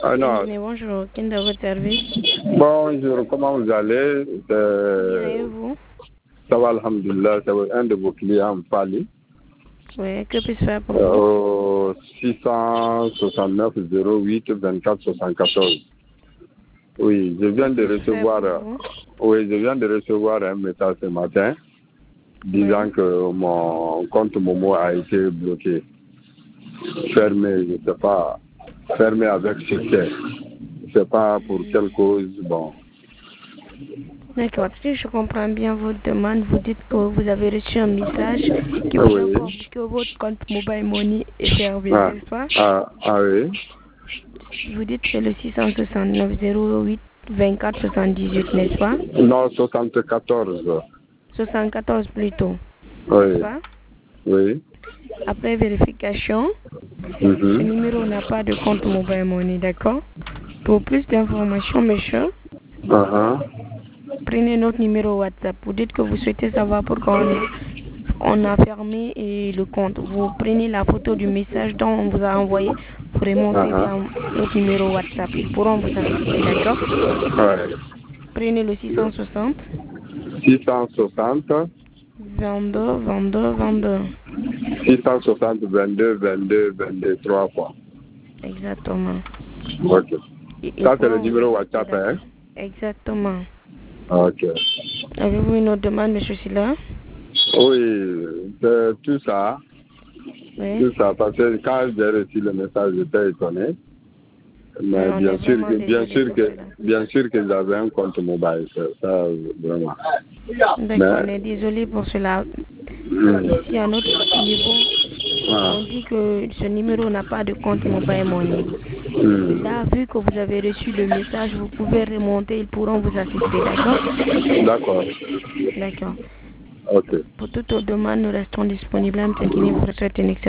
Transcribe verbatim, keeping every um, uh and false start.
Ah non. Bonjour, quel est votre service? Bonjour, comment vous allez? Bien, et vous? Ça va, alhamdulillah, c'est un de vos clients me parle. Oui, que puis-je faire pour vous? Au six cent soixante-neuf zéro huit vingt-quatre soixante-quatorze. Oui, je viens de recevoir, oui, je viens de recevoir un message ce matin disant Oui. que mon compte Momo a été bloqué, fermé, je ne sais pas, fermé avec succès. Je ne sais pas pour quelle cause, bon. D'accord, si je comprends bien votre demande, vous dites que vous avez reçu un message qui vous Oui. informe que votre compte Mobile Money est fermé, Ah, n'est-ce pas? ah, ah oui. Vous dites que c'est le six cent soixante-neuf zéro huit vingt-quatre soixante-dix-huit, n'est-ce pas? Non, soixante-quatorze. soixante-quatorze plutôt, Oui. n'est-ce pas? Oui. Après vérification, Mhm. ce numéro n'a pas de compte Mobile Money, d'accord? Pour plus d'informations, monsieur, Uh-huh. prenez notre numéro WhatsApp. Vous dites que vous souhaitez savoir pourquoi on a, on a fermé et le compte. Vous prenez la photo du message dont on vous a envoyé. Vous remontez Uh-huh. vers notre numéro WhatsApp. Ils pourront vous assister, d'accord? Ouais. Prenez le six cent soixante, six cent soixante, vingt-deux, vingt-deux, vingt-deux. six cent soixante, vingt-deux, vingt-deux, vingt-deux, trois fois. Exactement. Ok. Et ils Ça, c'est le pourront vous numéro assister, WhatsApp, hein? d'accord? Exactement. Ok. Avez-vous une autre demande, monsieur Silla? Oui, c'est tout ça. Oui. Tout ça, parce que quand j'ai reçu le message, j'étais étonné. Oui, Mais on bien est sûr vraiment que, bien désolé sûr pour que, cela. bien sûr que j'avais un compte mobile, ça, ça, vraiment. D'accord, on Mais, est désolé pour cela. mm, Ici, à notre niveau, ah, on dit que ce numéro n'a pas de compte Mobile Money. mm. Là, vu que vous avez reçu le message, vous pouvez remonter, ils pourront vous assister, d'accord? D'accord. D'accord. Ok. Pour toute autre demande, nous restons disponibles. M. Guinée vous souhaite une excellente